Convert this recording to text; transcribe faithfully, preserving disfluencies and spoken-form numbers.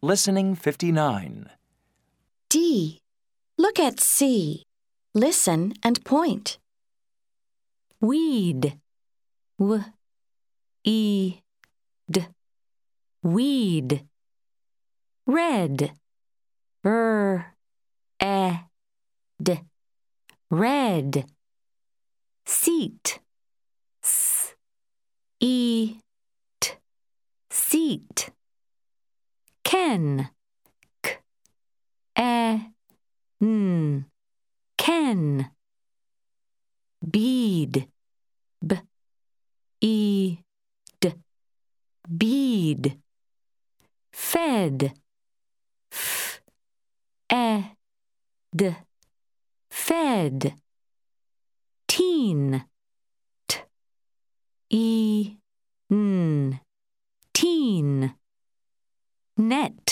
Listening fifty-nine. D. Look at C. Listen and point. Weed. W. E. D. Weed. Red. R. E. D. Red. Seat. S. E. T. Seat. Ken. K. E. N. Ken. Bead. B. E. D. Bead. Fed. F. E. D. Fed. Teen. T. E. N. Teen. Net.